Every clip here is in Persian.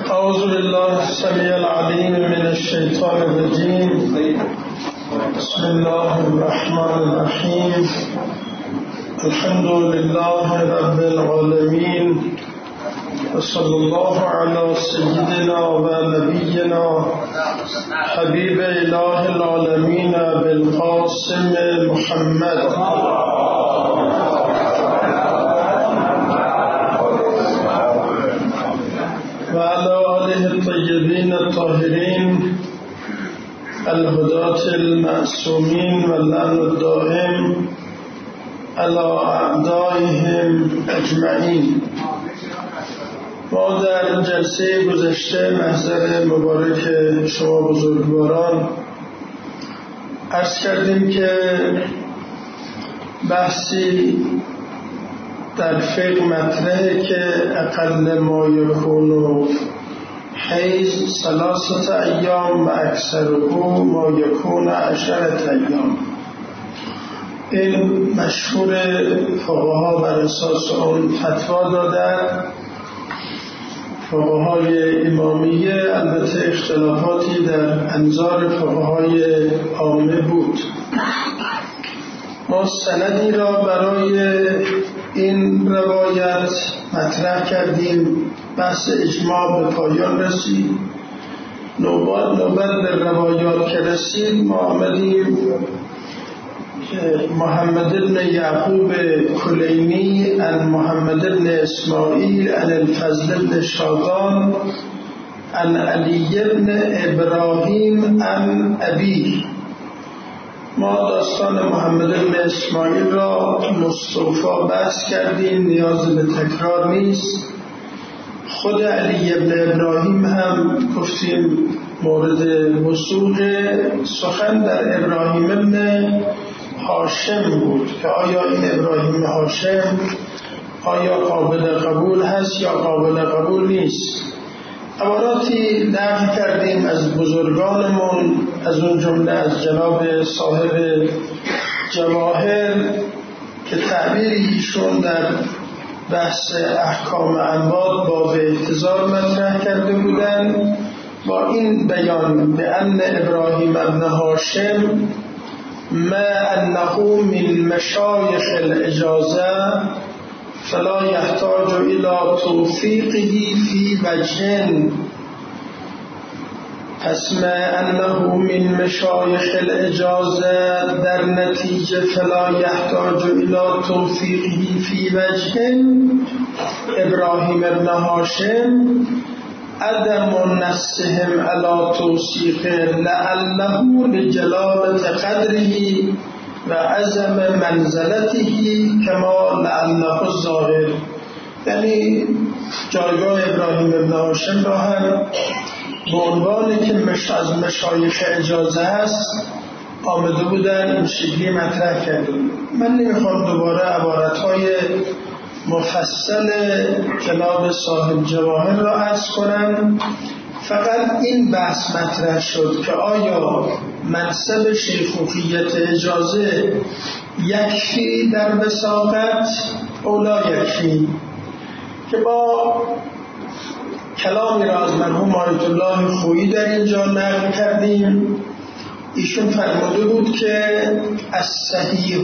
أعوذ بالله السميع العليم من الشيطان الرجيم. بسم الله الرحمن الرحيم. الحمد لله رب العالمين، وصلى الله على سيدنا ونبينا حبيب إله العالمين بالقاسم محمد وعلى آله الطيبين الطاهرين الهداة المعصومين واللعن الدائم على أعدائهم أجمعين. ما در جلسه گذشته محضر مبارک شما بزرگواران عرض کردیم که بحثی در فقه مطرحه که اقل ما یکون حیض 3 ایام و اکثره ما یکون 10 ایام. این مشهور فقها بر اساس اون فتوا دادن. فقهای امامیه البته اختلافاتی در انظار فقهای عامه بود. ما سندی را برای این روایت مطرح کردیم. بحث اجماع به پایان رسید. نوبت به روایات که رسید ما آمدیم محمد بن یعقوب کلینی عن محمد بن اسماعیل عن الفضل بن شاذان عن علی بن ابراهیم عن ابی. ما داستان محمد بن اسماعیل را مستوفا بحث کردیم، نیاز به تکرار نیست. خود علی بن ابراهیم هم گفتیم مورد وثوق. سخن در ابراهیم بن هاشم بود که آیا این ابراهیم هاشم آیا قابل قبول هست یا قابل قبول نیست. عباراتی نقل کردیم از بزرگانمون، از اون جمله از جناب صاحب جواهر که تعبیری ایشون در بحث احکام انباد باب احتضار مطرح کرده بودن با این بیان به ان ابراهیم ابن هاشم ما انه من مشایخ الاجازه فلا يحتاج الى توفیقه فی وجه. پس ما انه من مشایخ الاجازه در نتیجه فلا يحتاج الى توفیقه فی وجه. ابراهیم ابن هاشم عدم نصهم علی توثیق لعله لجلالة قدره و عظم منزلته کما لعله الظاهر. یعنی جایگاه ابراهیم ابن هاشم را هم به عنوانی که از مشایخ اجازه است آمده بودن این شکلی مطرح کرده. من نمیخوام دوباره عبارتهای مفصل جناب صاحب جواهر را عرض کنم. فقط این بحث مطرح شد که آیا منصب شیخوخیت اجازه یکفی در وساقت او لا یکفی، که با کلامی را از مرحوم آیت الله خویی در اینجا نقل کردیم. ایشون فرموده بود که الصحیح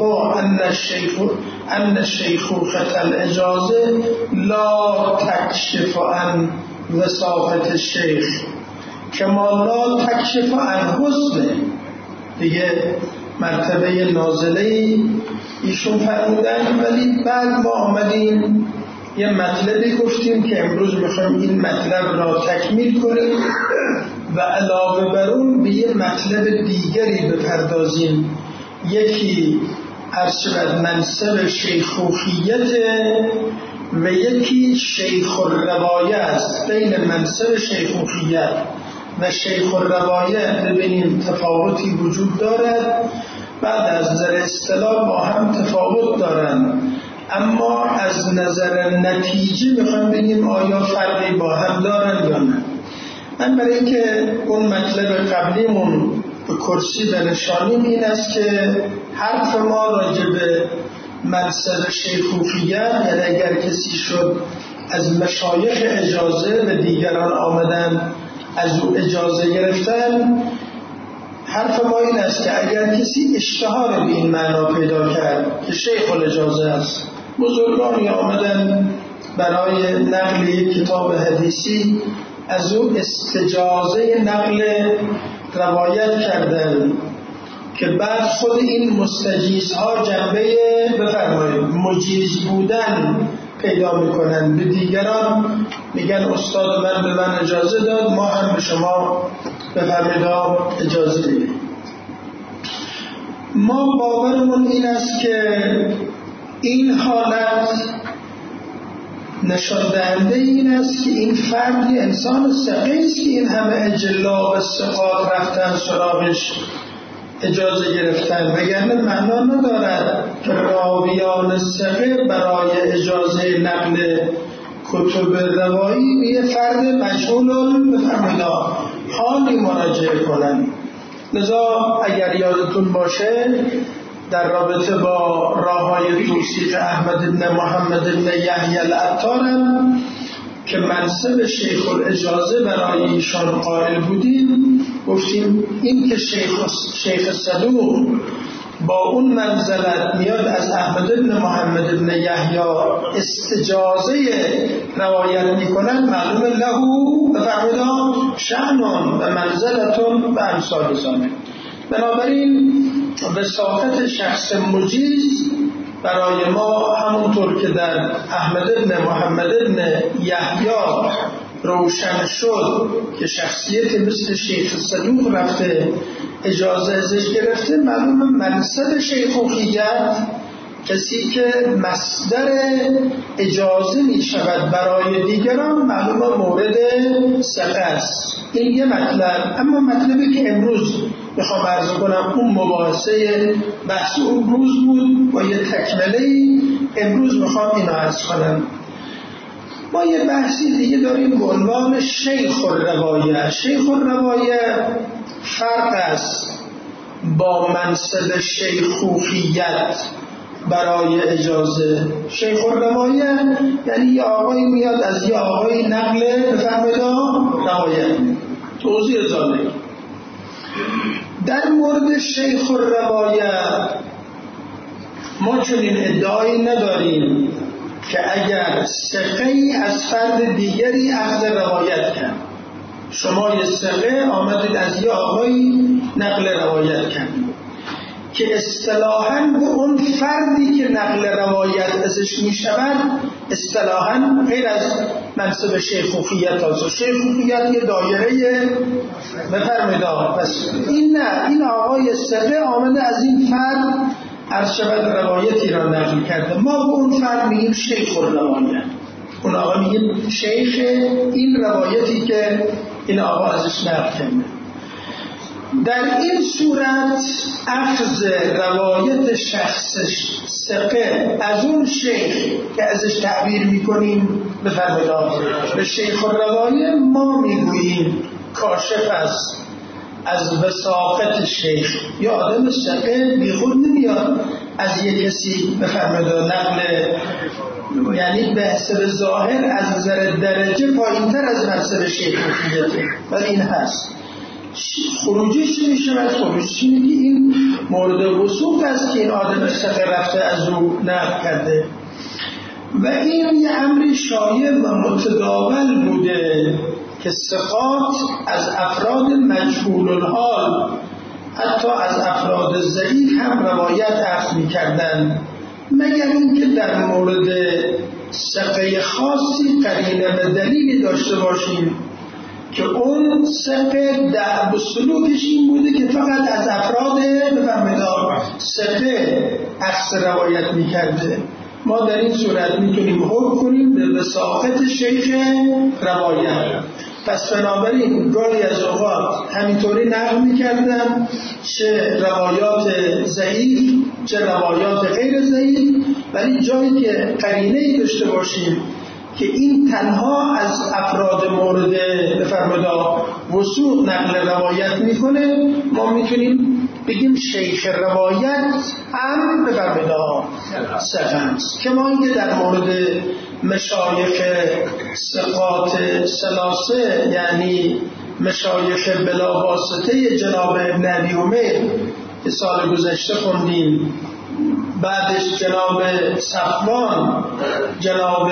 ان شیخوخة الاجازه لا تکشف عن وساقت الشیخ کما لا تکشف عن حسنه. دیگه مرتبه نازله ایشون فرمودن. ولی بعد ما آمدیم یه مطلبی گفتیم که امروز میخوایم این مطلب را تکمیل کنیم و علاوه بر اون به یه مطلب دیگری بپردازیم. یکی عرض منصب شیخوخیت و یکی شیخ الروایه است. بین منصب شیخوخیت و شیخ الروایه ببینیم تفاوتی وجود دارد. بعد از نظر اصطلاح با هم تفاوت دارند، اما از نظر نتیجه میخوایم ببینیم آیا فرقی با هم دارن یا نه. من برای اینکه اون مطلب قبلیمون به کرسی بنشانیم این است که حرف ما راجع به منصب شیخوخیت، یعنی اگر کسی شد از مشایخ اجازه به دیگران آمدن از او اجازه گرفتن، حرف ما این است که اگر کسی اشتهار به این معنا پیدا کرد که شیخ الاجازه است، بزرگانی آمدن برای نقل یک کتاب حدیثی از او استجازه نقل روایت کردن که بعد خود این مستجیزها جنبه بفرمایید مجیز بودن پیدا میکنن، به دیگران میگن استاد من به من اجازه داد، ما هم به شما بفرمایید اجازه میدیم. ما باورمون این است که این حالت نشان دهنده این است که این فرد انسان ثقه است که این همه اجلا و ثقات رفتن سراغش اجازه گرفتن، وگرنه معنا ندارد که راویان ثقه برای اجازه نقل کتب روایی به یه فرد مجهول بفرمایید حالی مراجعه کنند. لذا اگر یادتون باشه در رابطه با راههای توصیف احمد بن محمد بن یحیی العطار که منصب شیخ الاجازه برای ایشان قائل بودیم، گفتیم این که شیخ صدوق با اون منزلت میاد از احمد بن محمد بن یحیی استجازه روایت میکنن، معلوم له بفرمایید شأنون و منزلتون و امثال ذالک. بنابراین وساطت شخص مجیز برای ما همونطور که در احمد بن محمد بن یحیی روشن شد که شخصیت مثل شیخ صدوق رفته اجازه ازش گرفته، معلوم منصب شیخوخیت کسی که مصدر اجازه می شود برای دیگران معلوم مورد ثقه است. این یه مطلب. اما مطلبی که امروز میخوام عرض کنم اون مباحثه بحث اون روز بود و یه تکمله امروز میخوام اینو عرض کنم. ما یه بحثی دیگه داریم به عنوان شیخ الروایه. شیخ الروایه فرق است با منصب شیخوخیت برای اجازه. شیخ الروایه یعنی یه آقایی میاد از یه آقایی نقل بفرمایید روایت. توضیح ذالک در مورد شیخ الروایه ما چنین ادعایی نداریم که اگر ثقه‌ای از فرد دیگری اخذ روایت کرد، شما یه ثقه آمدید از یه آقایی نقل روایت کرد که اصطلاحاً به اون فردی که نقل روایت ازش می شود اصطلاحاً غیر از منصب شیخوخیت هست. شیخوخیت یه دایره بفرمایید بس این نه، این آقای ثقه آمده از این فرد عرض شود روایتی را نقل کرده، ما به اون فرد میگیم شیخ الروایه. اون آقا میگیم شیخ این روایتی که این آقا ازش نقل کرده. در این صورت اخذ روایت شخص ثقه از اون شیخ که ازش تعبیر میکنیم بفرمایید به شیخ الروایه، ما میگوییم کاشف است از وثاقت شیخ. یا آدم ثقه بی خود نمیاد از یک کسی بفرمایید نقل، یعنی به حسب ظاهر از نظر درجه پایینتر از منصب شیخوخیته، ولی این هست. خروجش میشه، خروجش اینه که این مورد وثوق است که این آدم ثقه رفته از او نقل کرده و این یه امری شایع و متداول بوده که ثقات از افراد مجهول الحال حتی از افراد ضعیف هم روایت اخذ می‌کردند، مگر اینکه در مورد ثقه خاصی قرینه و دلیلی داشته باشیم که اون ثقه دأب و سلوکش این بوده که فقط از افراد بفرمایید ثقه اخذ روایت می‌کرده. ما در این صورت میتونیم حکم کنیم به وثاقت شیخ روایت. پس بنابراین گاهی از اوقات همینطوری نقل میکردن، چه روایات ضعیف چه روایات غیر ضعیف، ولی جایی که قرینه‌ای داشته باشیم که این تنها از افراد مورد بفرمایید وثوق نقل روایت میکنه، ما میتونیم بگیم شیخ روایت هم به فرموده ثقه است. که ما اینکه در مورد مشایخ ثقات ثلاثه یعنی مشایخ بلا واسطه جناب ابن ابی عمر که سال گذشته خوندیم، بعدش جناب صفوان، جناب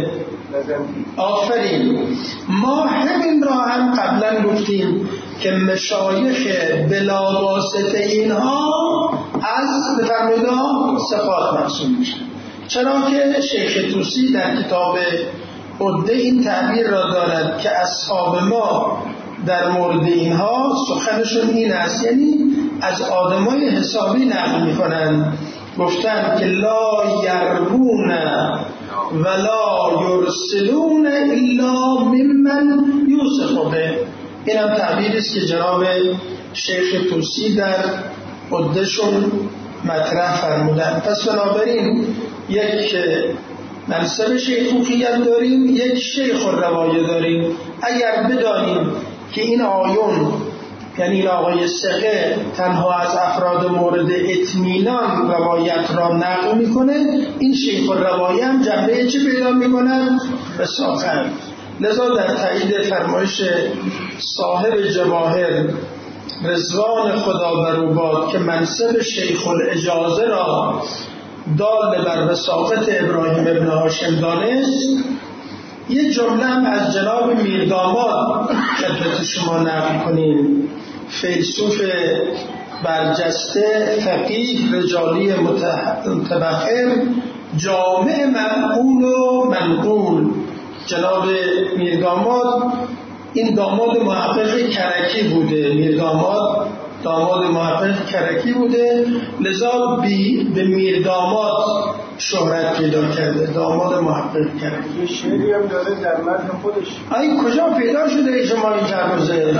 آفرین، ما همین را هم قبلا گفتیم که مشایخ بلا واسطه اینها از بفرمایید ثقات محسوب میشن. چرا که شیخ طوسی در کتاب عده این تعبیر را دارد که اصحاب ما در مورد اینها سخنشون این است، یعنی از آدمای حسابی نقل میکنن، گفتن که لا یربون ولا یرسلون الا ممن یوسف به. این هم تعبیری است که جناب شیخ طوسی در عدهشون مطرح فرمودن. پس بنابراین یک منصب شیخوخیت داریم، یک شیخ الروایه داریم. اگر بدانیم که این آیون یعنی این آقای ثقه تنها از افراد مورد اطمینان روایت را نقل میکنه، این شیخ الروایه هم جنبه چه پیدا میکنه؟ رساخت. لذا در تایید فرمایش صاحب جواهر رضوان خدا بر او باد که منصب شیخ الاجازه را دال بر رساخت ابراهیم ابن هاشم دانست، یه جمله هم از جناب میرداماد خدمت شما نقل کنیم. فیلسوف برجسته، فقیه، رجالی متبحر، جامع منقول و منقول. جناب میرداماد این داماد محقق کرکی بوده، میرداماد داماد محقق کرکی بوده، لذا به میرداماد شهرت پیدا کرده، داماد محقق کرکی. یه شعری هم داره در متن خودش. ای کجا پیدا شده شما این چند روزه؟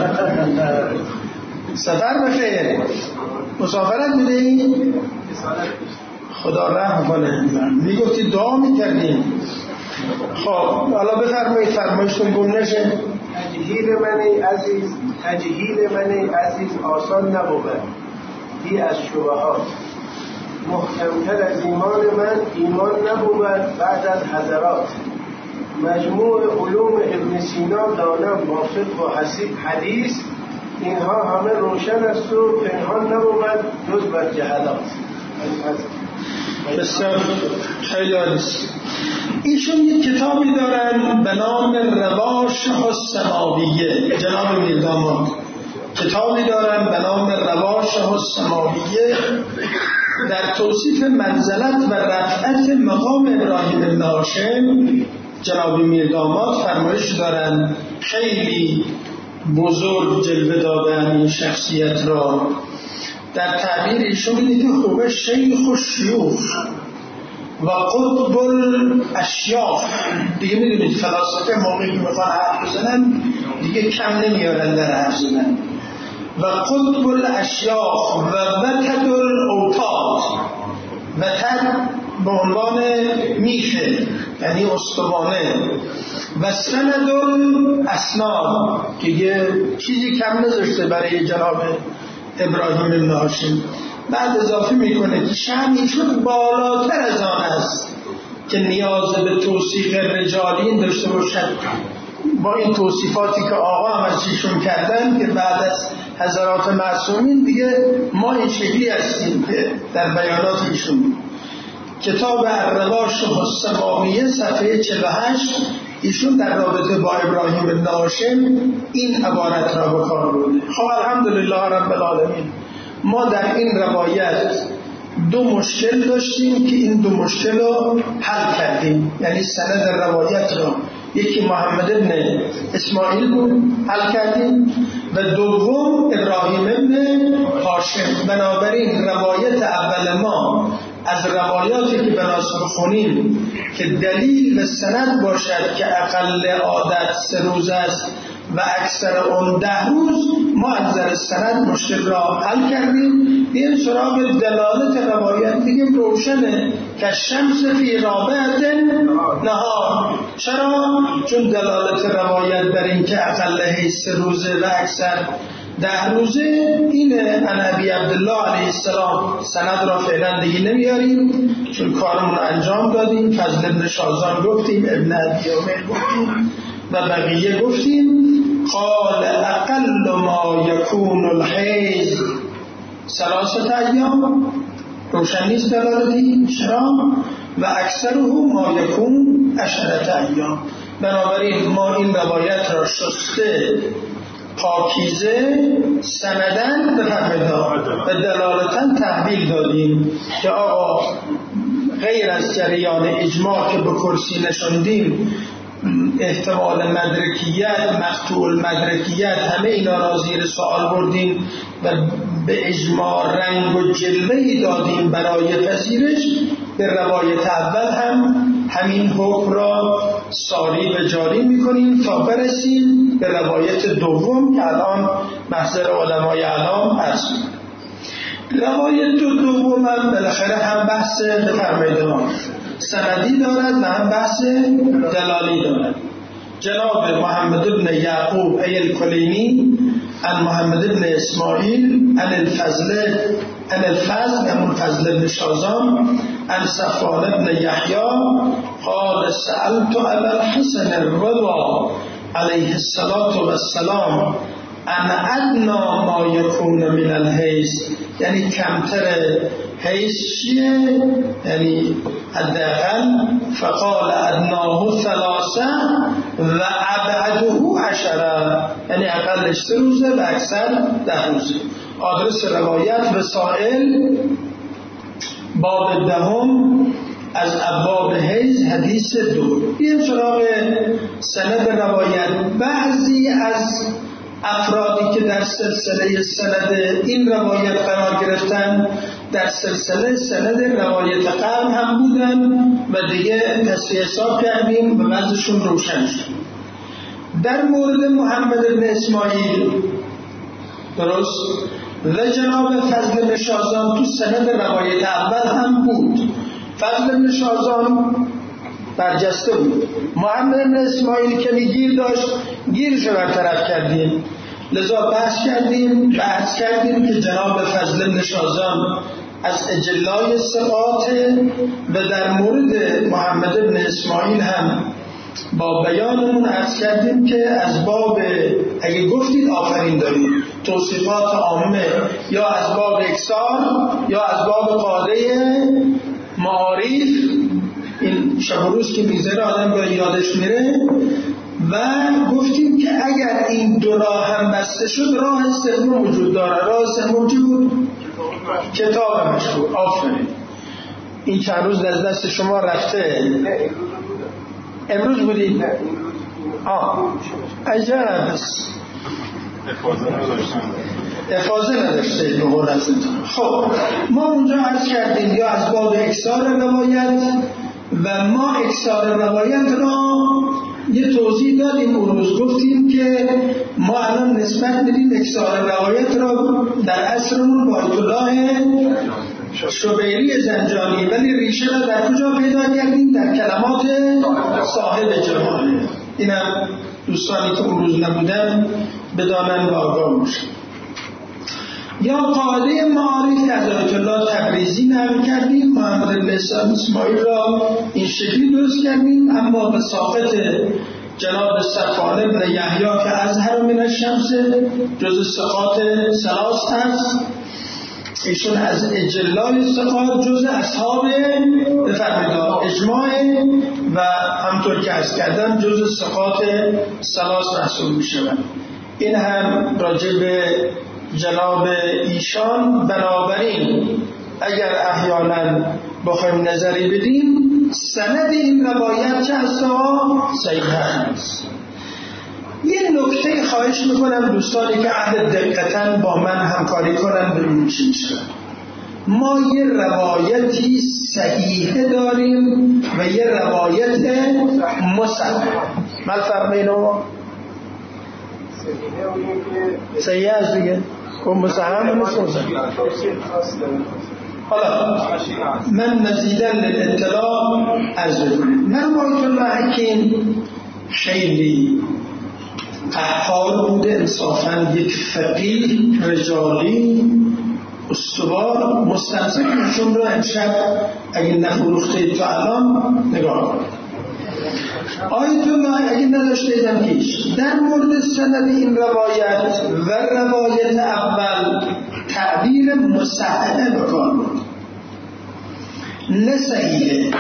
سفر بخیر، مسافرت میدهی؟ خدا رحم کنه. میگفتی دعا میکردیم. خب حالا بفرمایید، فرمایشتون گم نشه. تجهیل من عزیز آسان نبود، بی از شبهات. محکمتر از ایمان من ایمان نبود بعد از حضرات. مجموع علوم ابن سینا دانم موافق و حدیث، اینها همه روشن است و پنهان نبود جز بر جهالات. بسیار خیلی عالیست. ایشون یک کتابی دارن به نام رواشح السماویه، جناب میرداماد کتابی دارن به نام رواشح السماویه در توصیف منزلت و رفعت مقام ابراهیم بن هاشم. جناب میرداماد فرمایش دارن خیلی بزرگ جلوه دادن این شخصیت را. در تعبیر ایشون میگه که خوبه شیخ و شیوخ و قطب الاشیاخ. دیگه میدونید فلاسفه موقعی که میخوان حرف بزنن دیگه کم نمیارن در حرف زدن. و قطب الاشیاخ و وتد الاوتاد، وتد به عنوان میخه یعنی استوانه، و سند الاسناد که یه چیزی کم نذاشته برای جناب ابراهیم بن هاشم. بعد اضافه میکنه که شأنی چون بالاتر از آن است که نیاز به توصیف رجالین داشته باشد. با این توصیفاتی که آقا هم از چیشون کردن که بعد از حضرات معصومین دیگه ما این شکلی هستیم که در بیانات ایشون. کتاب الرواشح السماویه صفحه 48 ایشون در رابطه با ابراهیم بن هاشم این عبارت را به کار برده. خب الحمدلله رب العالمین، ما در این روایت دو مشکل داشتیم که این دو مشکل رو حل کردیم. یعنی سند روایت را یکی محمد بن اسماعیل بود، حل کردیم، و دوم ابراهیم بن هاشم. بنابراین روایت اول ما از روایاتی که بناسب خونیم که دلیل و سند باشد که اقل عادت 3 روز است و اکثر اون 10 روز، ما از نظر سند مشکل را حل کردیم. این سراغ دلالت روایت دیگه روشنه که شمس فی رابعت نهار. چرا؟ چون دلالت روایت بر این که اقل 3 روزه و اکثر 10 روزه اینه. عن ابی عبدالله علیه السلام. سند را فعلا دیگه نمیاریم چون کارمون انجام دادیم. فضل ابن شازان گفتیم، ابن ابی عمر گفتیم و بقیه گفتیم. قال اقل ما یکون الحیض 3 ایام. روشن نیست دلالتی چرا؟ و اکثره ما یکون 10 ایام. بنابراین ما این روایت را شسته پاکیزه سندن به دلالتاً تحویل دادیم که آقا غیر از جریان اجماع که به کرسی نشوندیم، احتمال مدرکیت، مقطوع المدرکیت، همه اینا را زیر سوال بردیم و به اجماع رنگ و جلوه‌ای دادیم برای پذیرش. به روایت اول هم همین حکم را ساری و جاری میکنیم تا برسیم به روایت دوم که الان محضر علمای اعلام هست. روایت دوم هم بالاخره هم بحث بفرمایید سندی دارد و هم بحث دلالی دارد. جناب محمد بن یعقوب الکلینی عن محمد بن اسماعیل عن الفضل بن شازان عن صفوان بن یحیی قال سألت ابا الحسن الرضا علیه السلام ان ادنى ما یکون من الحیض، یعنی کمتر حیض چیه؟ یعنی حداقل. فقال ادناه 3 و ابعده 10، یعنی اقلش 3 روزه و اکثر 10 روزه. آدرس روایت رسائل باب 10 از ابواب حیض حدیث 2. این سراغ سند روایت. بعضی از افرادی که در سلسله سند این روایت قرار گرفتن در سلسله سند روایت قرن هم بودن و دیگه تصحیح حساب کردیم و بعضشون روشن شد. در مورد محمد بن اسماعیل درست و جناب فضل بن شازان تو سند روایت اول هم بود. فضل بن شازان برجسته بود. محمد بن اسماعیل که گیر داشت، گیرش رو برطرف کردیم. لذا بحث کردیم که جناب فضل بن شازان از اجلای ثقات و در مورد محمد بن اسماعیل هم با بیانمون عرض کردیم که از باب اگه گفتید آفرین دارید توصیفات عامه یا از باب اکثار یا از باب قاعده معارف، این شب و روز که میذاره آدم به یادش میره. و گفتیم که اگر این 2 راه هم بسته شد راه سوم وجود داره. راه سوم چی بود؟ کتاب مشهور. آفرین. این چند روز از دست شما رفته. امروز بودید؟ عجب. افاظه نداشته به قول ازتون. خب ما اونجا عرض کردیم یا از باب اکثار روایت و ما اکثار روایت را یه توضیح دادیم. اون روز گفتیم که ما الان نسبت میدیم اکثار روایت را در عصرمون با آیت الله شبیری زنجانی، ولی ریشه را در کجا پیدا کردیم؟ در کلمات صاحب جماله. اینم دوستانی که اون روز نبودن بدانن و آگاه باشن. یا قاعده معارف که از آیت الله تبریزی نقل کردیم، محمد بن اسماعیل را این شکلی درست کردیم، اما به ساقط جناب صفوان بن یحیی که ازهر من الشمس جز ثقات 3 هست. ایشون از اجلال ثقات جز اصحاب بفرمایید اجماع و همطور که عرض کردم جز ثقات 3 محسوب میشوند. این هم راجع به جناب ایشان. بنابراین اگر احیانا بخوایم نظری بدیم سند این روایت چه هست؟ صحیح هست. یه نکته خواهش میکنم دوستانی که اهل دقیقتاً با من همکاری کنن ببینیم چی میشه. ما یه روایتی صحیحه داریم و یه روایت مصحح. ما الفرق بینو؟ صحیحه از دیگه و مصحح و مصحح. حالا من مزیدن للاطلاع از من آیت الله حکیم خیلی قهار بوده، انصافاً یک فقیه رجالی استوار مستمسکشون رو امشب اگه نفروخته تو الان نگاه کنید. آیت الله اگه نداشتیدم کیش در مورد سند این روایت و روایت اول تعبیر مصححه بکار بود، نه صحیحه.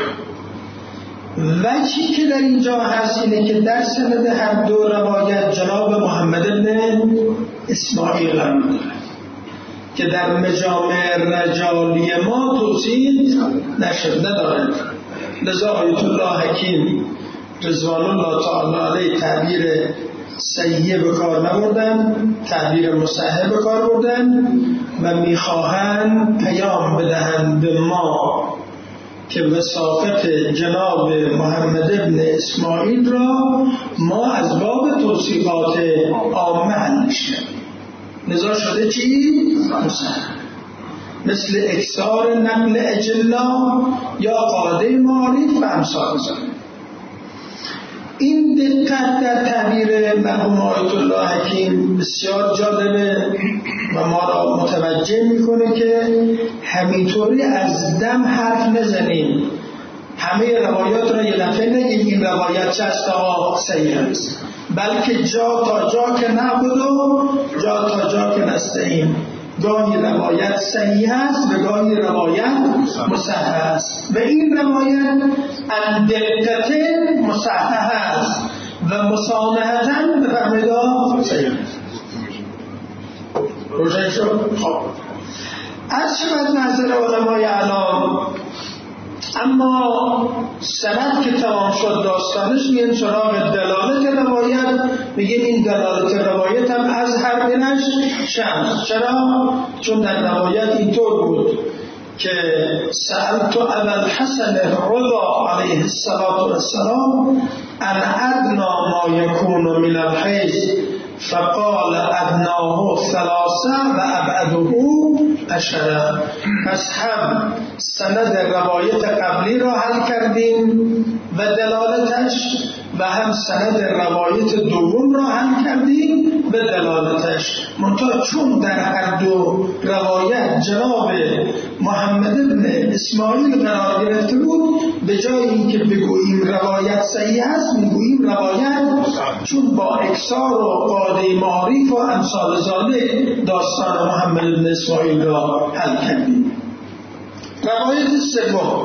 وجهی که در اینجا هست اینه که در سند هر دو روایت جناب محمد بن اسماعیل قرار داره که در مجامع رجالی ما توصیف نشده دارد. لذا آیت الله حکیم رضوان الله تعالی علیه تعبیر صحیح به کار نبردن، تعبیر مصحح به کار بردن و میخواهند پیام بدهند به ما که وثاقت جناب محمد ابن اسماعیل را ما از باب توصیفات عامه حلش کردیم. لذا شده چی؟ مصحح، مثل اکثار نقل اجلا یا قاعده معارف و امثال ذلک. این دقت در تعبیر مرحوم آیت الله حکیم بسیار جالبه و ما را متوجه میکنه که همینطوری از دم حرف نزنیم، همه روایات را یه دفعه نگیم این روایت چه است صحیح است، بلکه جا تا جا که نعبد و جا تا جا که نستعین. گاهی روایت صحیح است و گاهی روایت مصحح است و این روایت ان دقت مصحح است و مسامحتاً به فرمودا صحیح است. روشن شد؟ خب از شبت نظر علمای اعلام. اما سند که تمام شد داستانش میگن سراغ دلالت روایت، میگه این دلالت روایت هم از هر دنش شمس. چرا؟ چون در روایت اینطور بود که سألت ابا الحسن الرضا علیه السلام ان ادنا ما یکون من الحیض فقال ادناه 3 و ابعده 10. پس هم سند روایت قبلی را حل کردیم و دلالتش و هم سند روایت دوم را حل کردیم و دلالتش. منتها چون در هر دو روایت جناب محمد بن اسماعیل قرار گرفته بود، به جای اینکه بگوییم روایت صحیح است میگوییم روایت، چون با اکثار و قاعده معارف و امثال ذالک داستان محمد بن اسماعیل را حل کردیم. روایت سوم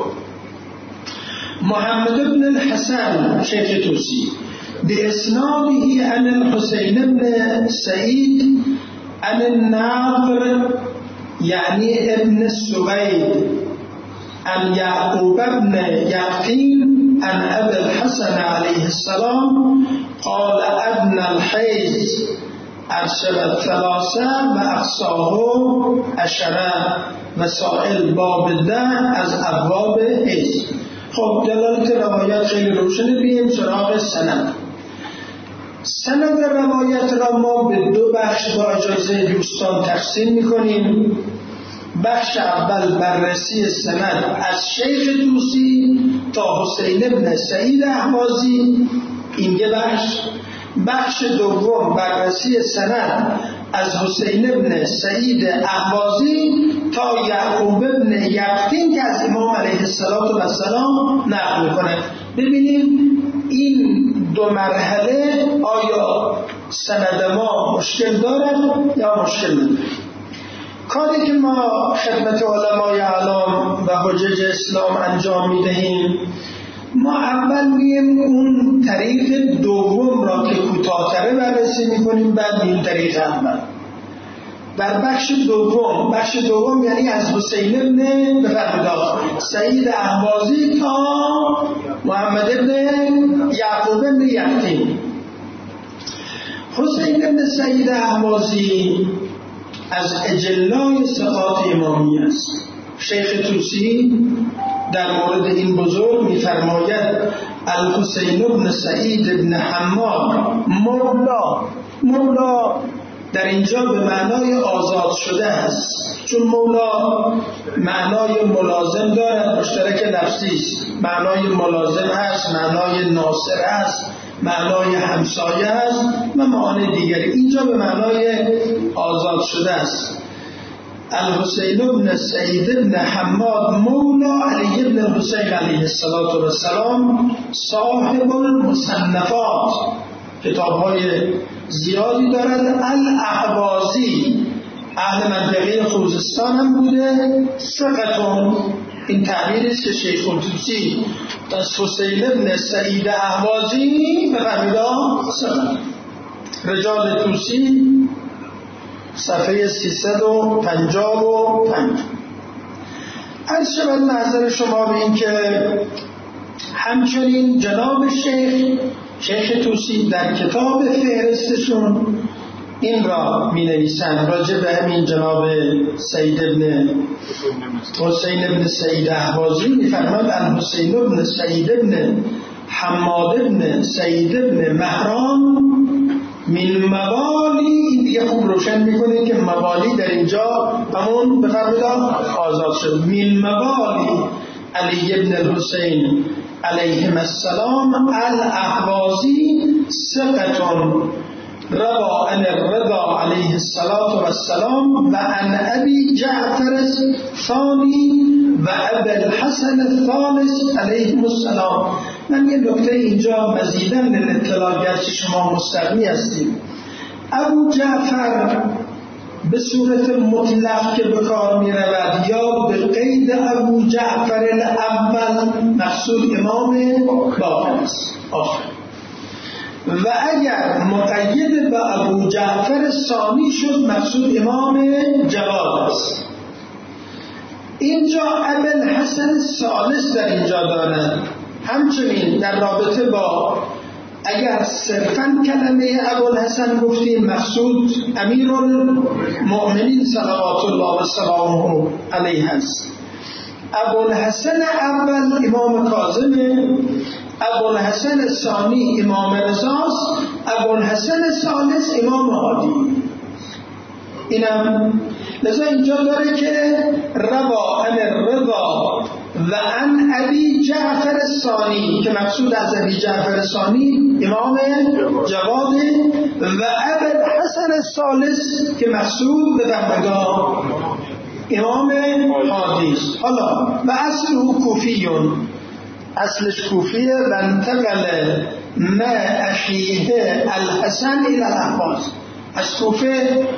محمد بن الحسن شیخ توسی باسناده عن الحسین بن سعید عن الناظر یعنی ابن السوید عن یعقوب بن یقین عن ابی الحسن علیه السلام قال ادنى الحیض 3 و اقصاه 10 و سائل باب 10 از ابواب حیض. خب دلالت روایت خیلی روشنه. بیاییم سراغ سند. سند روایت را ما به 2 بخش با اجازه دوستان تقسیم میکنیم. بخش اول بررسی سند از شیخ توسی تا حسین بن سعید اهوازی، این یه بخش. بخش دوم بررسی سند از حسین بن سعید اهوازی تا یعقوب بن یقین که از امام علیه السلام نقل میکنه. ببینیم این 2 مرحله آیا سند ما مشکل دارد یا مشکل ندارد. کاری که ما خدمت علمای اعلام و حجج اسلام انجام میدهیم، ما اول مییم اون طریق دوم را که کوتاه‌تره بررسی میکنیم، بعد این طریق اول. در بخش دوم یعنی از حسین بن بفرمود سعید اهوازی تا محمد بن یعقوب بن یقین. حسین بن سعید اهوازی از اجلای ثقات امامی است. شیخ توسی در مورد این بزرگ می‌فرماید الحسین بن سعید بن حماد مولا در اینجا به معنای آزاد شده است، چون مولا معنای ملازم دارد، مشترک لفظی است. معنای ملازم هست، معنای ناصر هست، معنای همسایه است و معانی دیگری. اینجا به معنای آزاد شده است. الحسین بن سعید بن حماد مولا علی بن الحسین علیه السلام صاحب المصنفات، کتاب‌های زیادی دارد. الاهوازی اهل منطقه خوزستان هم بوده. ثقتون، این تعبیریست که شیخ طوسی از حسین بن سعید اهوازی بفرمایید ثقت. رجال طوسی صفحه 355. عرض شود محضر شما به این که همچنین جناب شیخ طوسی در کتاب فهرستشون این را می نویسند راجع به همین جناب سعید ابن حسین ابن سعید اهوازی. می فرماند الحسین ابن سعید ابن حماد ابن سعید ابن مهران من موالی، این دیگه خوب روشن میکنه که موالی در اینجا همون بفرمایید آزاد شد. من موالی علی ابن الحسین علیهم السلام الاهوازی ثقتون روا عن الرضا علیه السلام و عن ابی جعفر الثانی و ابی الحسن الثالث علیهم السلام. من یه نکته اینجا مزیداً للاطلاع، گرچه شما مستغنی هستید، ابو جعفر به صورت مطلق که به کار می رود یا به قید ابو جعفر الاول مقصود امام باقر است. و اگر مقید به ابو جعفر ثانی شد مقصود امام جواد است. اینجا ابی الحسن الثالث در اینجا دارد. همچنین در رابطه با اگر صرفاً کلمه ابوالحسن گفتیم مقصود امیرالمؤمنین صلوات الله و سلامه علیه است. ابوالحسن اول امام کاظم، ابوالحسن ثانی امام رضاست، ابوالحسن ثالث امام هادی. اینم لذا اینجا داره که روا عن الرضا و عن ابی جعفر ثانی که مقصود از ابی جعفر ثانی امام جواد و ابی الحسن الثالث که مقصود به درگاه امام هادی است. حالا و اصله کوفیون، اصلش کوفیه و انتقل ما اخیه الحسن الى الاهواز، از کوفه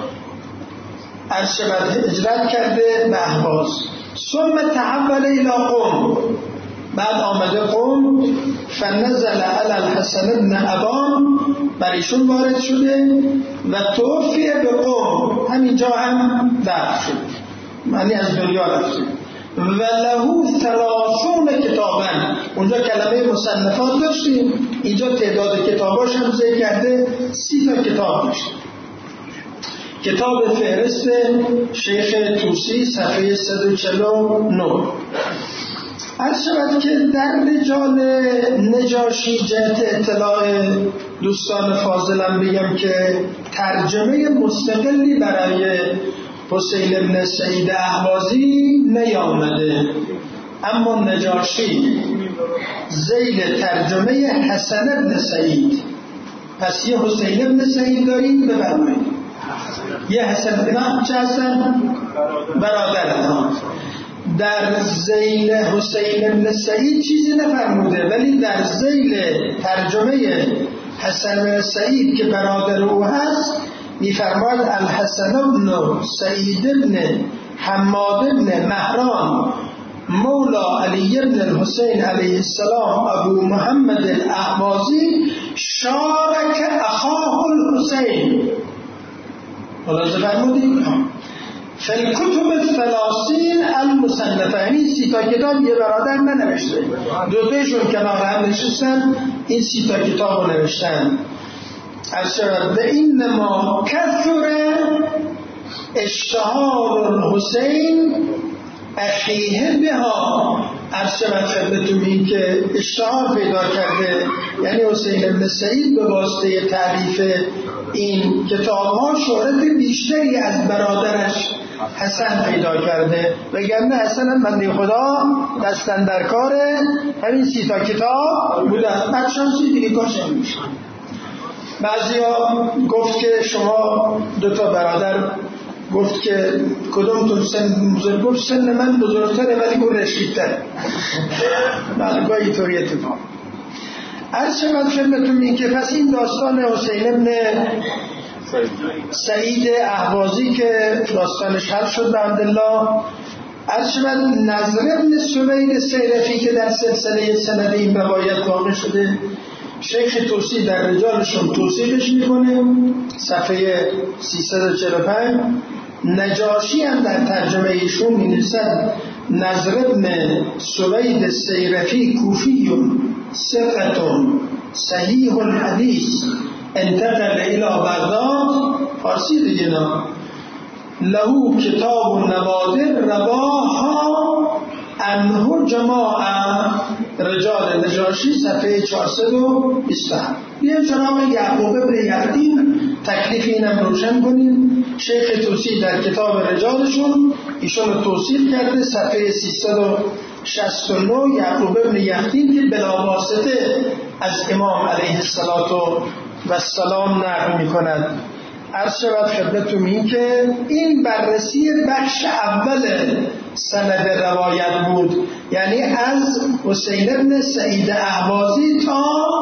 ارشبت هجرت کرده به اهواز. ثم تحول الى قم، بعد آمده قم فنزل علی الحسن ابن ابان، بریشون وارد شده و توفی به قم، همینجا هم دفن شد، معنی از دنیا رفته. و له 30 کتابن، اونجا کلمه مصنفات داشتیم، اینجا تعداد کتاباش هم ذکر کرده، 30 کتاب داشت. کتاب فهرست شیخ طوسی صفحه 149. عرض شود که در رجال نجاشی جهت اطلاع دوستان فاضلم بگم که ترجمه مستقلی برای حسین ابن سعید اهوازی نیامده، اما نجاشی ذیل ترجمه حسن ابن سعید، پس یه حسین ابن سعید داریم بفرمایید، یه حسن ابن چه حسن؟ برادر. در ذیل حسین ابن سعید چیزی نفرموده، ولی در ذیل ترجمه حسن ابن سعید که برادر او هست میفرماید الحسن ابن سعید ابن حماد ابن مهران مولا علی ابن الحسین علیه السلام ابو محمد الاهوازی شارک اخاه الحسین. ملاحظه فرمودید؟ فی الکتب الثلاثین المصنفه، این 30 کتاب یه برادر ننوشته، دوتایشون کنار هم نشستن این 30 کتاب رو نوشتن. اشترد به اینما کثر اشتهار الحسین اخیه بها، اشترد خدمتون این که اشتهار پیدا کرده، یعنی حسین ابن سعید به واسطه تعریف این کتاب ها شهرت بیشتری از برادرش حسن پیدا کرده، وگرنه حسن هم بنده خدا دستن در کار همین 30 تا کتاب بودن. بعد شانسی دیگه کاشم میشه. بعضیا گفت که شما 2 تا برادر، گفت که کدومتون سن بزرگ؟ گفت سن من بزرگتره ولی گفت رشیدتره. بعد گاهی طوری اتفاق. عرض شد خدمتون این که پس این داستان حسین ابن سعید اهوازی که داستانش حل شد به حمدالله، عرض شد نضر ابن سوید سیرفی که در سلسله سند این روایت واقع شده، شیخ توسی در رجالشون توصیفش میکنه، صفحه 345. نجاشی هم در ترجمه ایشون می‌نویسد نضر ابن سوید سیرفی کوفیون ثقتون صحیح الحدیث انتقل الى بغداد، فارسی دیگه نه، له کتاب نوادر رواها انه جماعه رجال نجاشی، صفحه 427. بیایم سراغ یعقوب ابن یقطین، تکلیف اینم روشن کنیم. شیخ توسی در کتاب رجالشون ایشون رو توصیف کرده، صفحه 369. یعقوب ابن یقطین که بلاواسطه از امام علیه السلام نقل می کند. عرض شود خدمتتون این که این بررسی بخش اول سند روایت بود، یعنی از حسین ابن سعید اهوازی تا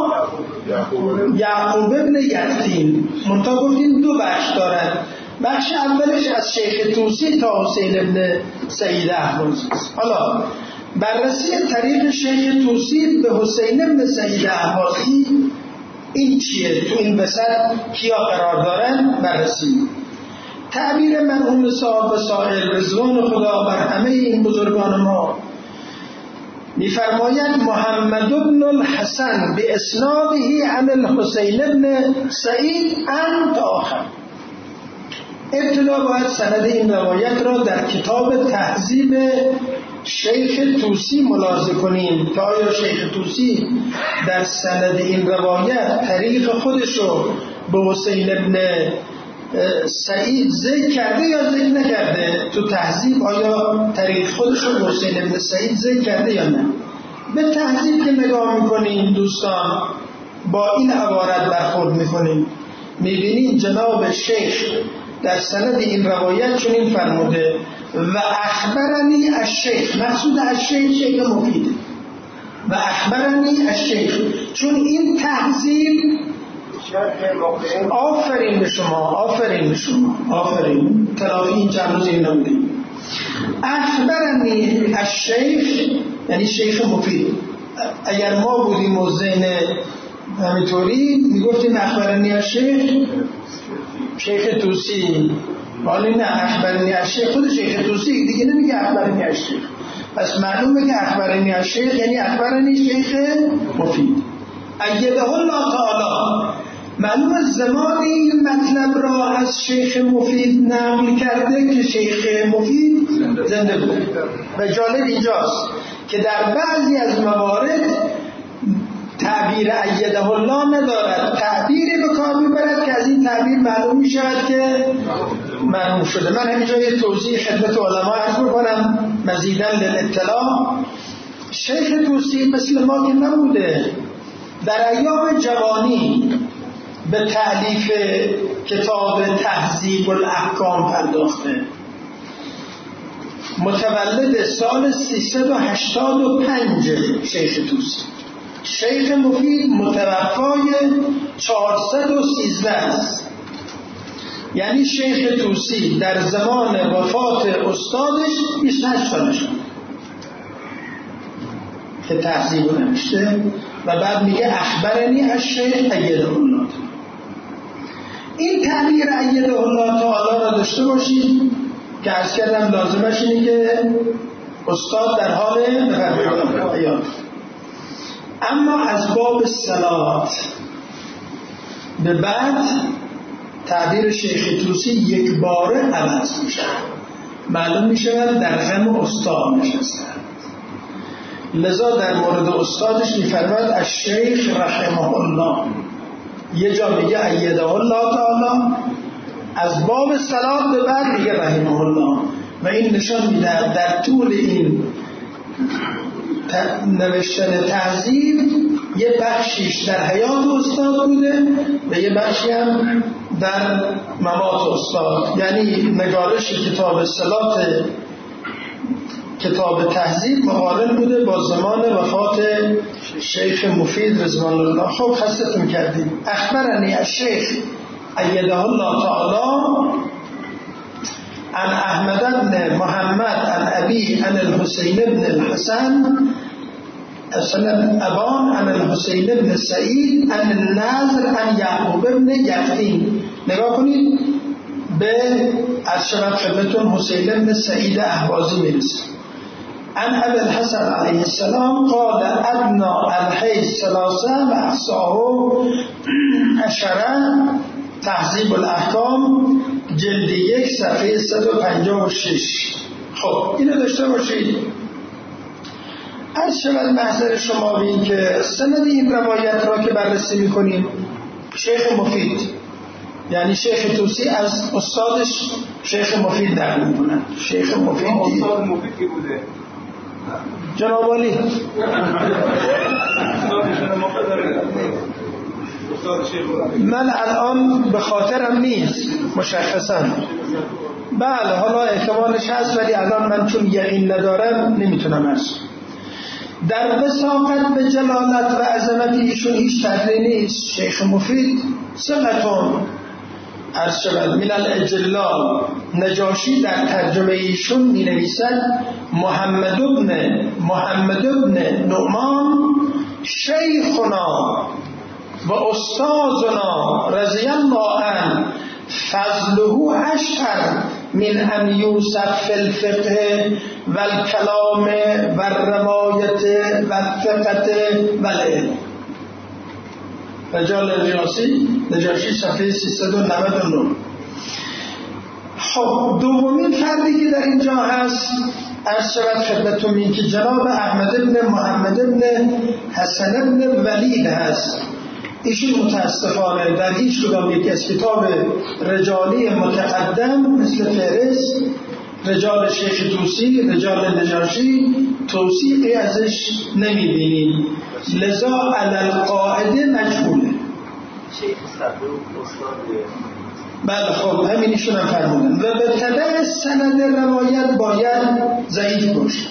یعقوب ابن یقطین. منتها گفتیم 2 بخش دارد. بخش اولش از شیخ توسی تا حسین ابن سعید اهوازی. حالا بررسی طریق شیخ توسی به حسین ابن سعید اهوازی این چیه؟ تو این وسط کیا قرار دارن؟ بررسی. تعبیر مرحوم صاحب وسائل رضوان خدا بر همه این بزرگان ما می‌فرماید محمد بن الحسن به اسناده عن الحسین بن سعید ان تا آخر. ابتدا باید سند این روایت را در کتاب تهذیب شیخ توسی ملاحظه کنیم که آیا شیخ توسی در سند این روایت طریق خودش رو به حسین ابن سعید ذکر کرده یا ذکر نکرده؟ تو تهذیب آیا طریق خودش رو به حسین ابن سعید ذکر کرده یا نه؟ به تهذیب که نگاه میکنیم دوستان، با این عبارت برخورد میکنیم، میبینیم جناب شیخ در سند این روایت چنین فرموده: و اخبرنی الشیخ، مقصود از شیخ مفیده، و اخبرنی الشیخ، چون این تهذیب. آفرین به شما، آفرین تلافی این چند روز این نمودیم. اخبرنی الشیخ یعنی شیخ مفید. اگر ما بودیم موزین همینطوری میگفتیم اخبرنی الشیخ شیخ توسی، ولی نه، اخبرنی الشیخ خود شیخ توسی دیگه نمیگه اخبرنی الشیخ. پس معلومه که اخبرنی الشیخ یعنی اخبرنی شیخ مفید ایده الله تعالی. معلومه زمانی این مطلب را از شیخ مفید نقل کرده که شیخ مفید زنده بود. و جالب اینجاست که در بعضی از موارد تعبیر ایده الله ندارد، تعبیری به کار میبرد که از این تعبیر معلوم میشود که معلوم شده. من همینجا یه توضیح خدمت علما عرض میکنم مزیداً للاطلاع. شیخ توسی مثل ما که نبوده، در ایام جوانی به تألیف کتاب تهذیب الاحکام پرداخته. متولد سال 385 شیخ توسی. شیخ مفید متوفای 413 است. یعنی شیخ توسی در زمان وفات استادش 28 سالش بود که تهذیب نوشته و بعد میگه اخبرنی الشیخ ایده الله. این تعبیر ایده الله تعالی را داشته باشید که عرض کردم لازمش اینه که استاد در حال حیات. اما از باب صلات به بعد تعبیر شیخ توسی یک باره عوض میشه، معلوم میشه در غم استاد نشسته. لذا در مورد استادش میفرماید الشیخ رحمه الله. یه جا میگه ایده الله تعالی، از باب صلات به بعد دیگه رحمه الله. و این نشان میده در طول این نوشتن تهذیب یه بخشیش در حیات استاد بوده و یه بخشی هم در ممات استاد، یعنی نگارش کتاب صلات کتاب تهذیب مقارن بوده با زمان وفات شیخ مفید رضوان الله. خب خستتون کردیم. اخبرنی از شیخ ایده الله تعالی عن احمد بن محمد عن ابی عن الحسین بن الحسن سند ابان عن الحسین بن سعید عن النضر عن یعقوب بن یقین. نگاه کنید به از شبت خدمتون حسین بن سعید اهوازی میرسه. عن ابی الحسن علیه السلام قال ادنا الحیث ثلاثه و احصاه عشره تهذیب الاحکام جلد 1 صفحه 156. خب اینو داشته باشید. از شبت محضر شما بین که سند این روایت را که بررسی میکنیم شیخ مفید یعنی شیخ توسی از استادش شیخ مفید نقل میکنن. شیخ مفید استاد مفید کی بوده؟ جناب علی. من الان به خاطرم نیست مشخصا. بله حالا احتمالش هست ولی الان من چون یقین ندارم نمیتونم عرض. در وثاقت به جلالت و عظمت ایشون هیچ شکی نیست. شیخ مفید ثقتون عرض شود من الاجلال. نجاشی در ترجمه ایشون می نویسد محمد ابن نعمان شیخنا و استاذنا رضی الله عنه فضله اشهر من ان یوسف فی الفقه و الکلام و الروایت و الفقه و العلم. رجال نجاشی صفحه 399. خب دومین فردی که در اینجا هست عرض شود خدمتتون این که جناب احمد ابن محمد ابن حسن ابن ولید هست. ایشون متاسفانه در هیچ کدام یک از کتاب رجالی متقدم مثل فهرست رجال شیخ توسی، رجال نجاشی توصیقی ازش نمیبینیم، لذا علی القاعده مجهوله. شیخ صدوق استاد. بله خب همین ایشون هم فرمودن و به تبع سند روایت باید ضعیف باشه.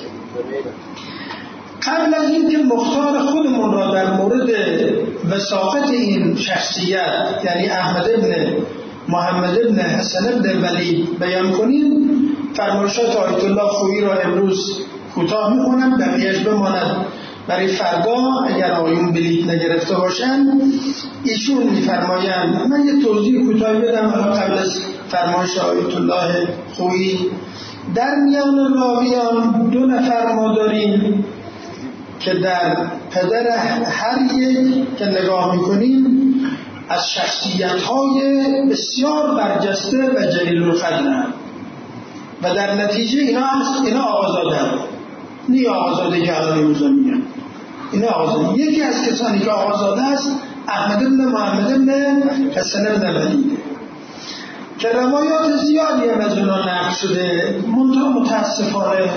قبل از این که مختار خودمون را در مورد وثاقت این شخصیت یعنی احمد ابن محمد ابن حسن ابن ولید بیان کنیم، فرمایشات آیت الله خویی را امروز کوتاه میکنم، بقیه‌اش بماند برای فردا اگر آیون بلیت نگرفته باشن. ایشون میفرمایند، من یه توضیح کوتاه بدم قبل از فرمایش آیت الله خویی. در میان راویان 2 نفر ما داریم که در پدر هر یک که نگاه میکنیم از شخصیت‌های بسیار برجسته و جلیل القدر و در نتیجه اینا آقازاده هم نی آقازاده که الان امروزا میگن اینا آقازاده. یکی از کسانی که آقازاده است احمد بن محمد بن حسن بن ولید که روایات زیادی هم از اونا نقل شده. متاسفانه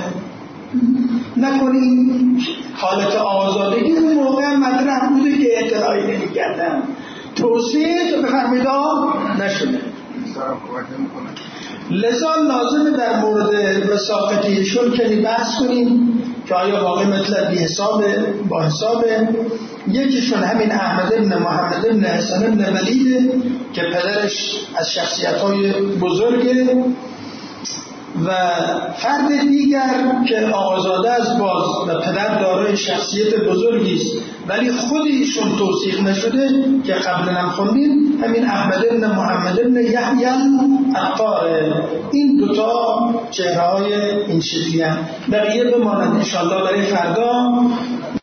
نکنیم حالت آزادگی اون موقع مطرح بوده که اطلاعی نمی‌کردن، توصیه بفرمایید نشده. لذا لازمه در مورد وثاقت ایشون که بحث کنیم که آیا واقعی مطلب بی حسابه با حسابه. یکیشون همین احمد بن محمد بن حسن بن ولید که پدرش از شخصیت‌های بزرگه و فرد دیگر که آقازاده از باز و پدر دارای شخصیت بزرگی است ولی خود ایشون توصیف نشده که قبلا هم خوندیم، همین احمد بن محمد بن یحیی العطار. این 2 چهره‌های این شکلی هم بقیه بماند انشاءالله برای فردا.